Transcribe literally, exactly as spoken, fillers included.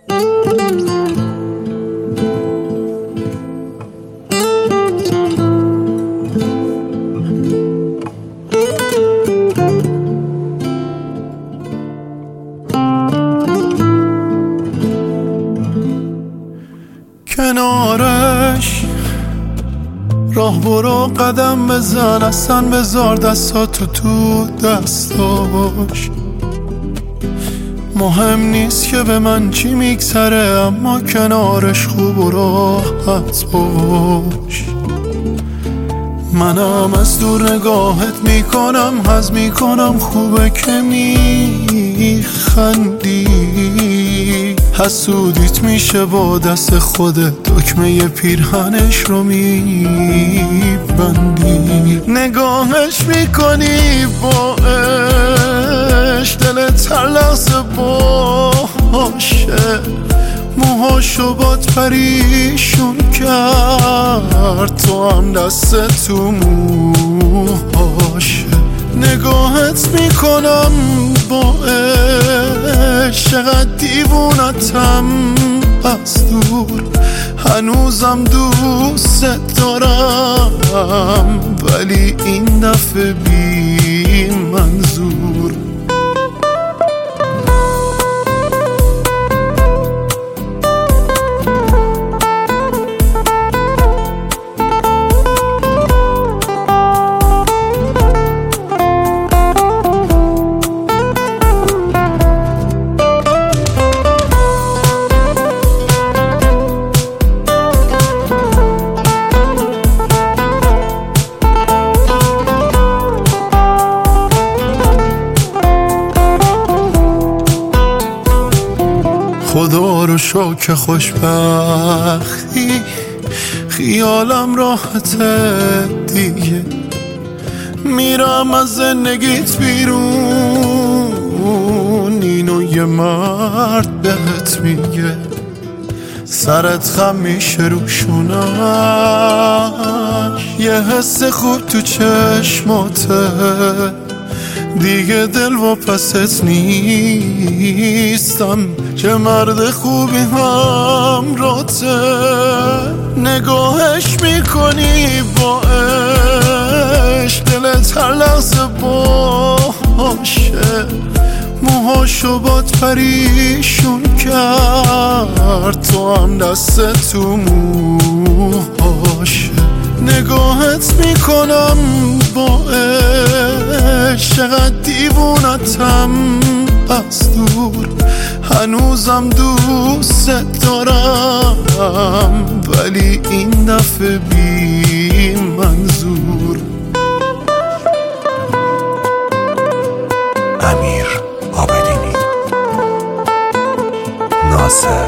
کنارش راه برو، قدم بزن، اصلا بذار دستاتو تو دستاش. مهم نیست که به من چی میگذره، اما کنارش خوب و راحت باش. منم از دور نگاهت میکنم، حظ میکنم خوبه که میخندی. حسودیت میشه با دست خودت، دکمه پیرهنش رو میبندی. نگاهش میکنی باش، دلت هر لحظه باشه. موهاشو باد پریشون کرد، تو هم دست تو موهاشه. نگاهت میکنم باش، چقدر دیوونتم از دور. هنوزم دوست دارم، ولی این دفعه بی منظور. خدا رو شکر خوشبختی، خیالم راحته دیگه. میرم از زندگیت بیرون، اینو یه مرد بهت میگه. سرت خم میشه روشونش، یه حس خوب تو چشماته. دیگه دل و پست نیستم، چه مرد خوبی همراته. نگاهش میکنی باش، دلت هر لحظه باشه. موهاشو باد پریشون کرد، تو هم دست تو موهاشه. نگاهت میکنم باش، چقدر دیوونتم از دور. هنوزم دوست دارم، ولی این دفعه بی منظور. امیر عابدینی، ناصر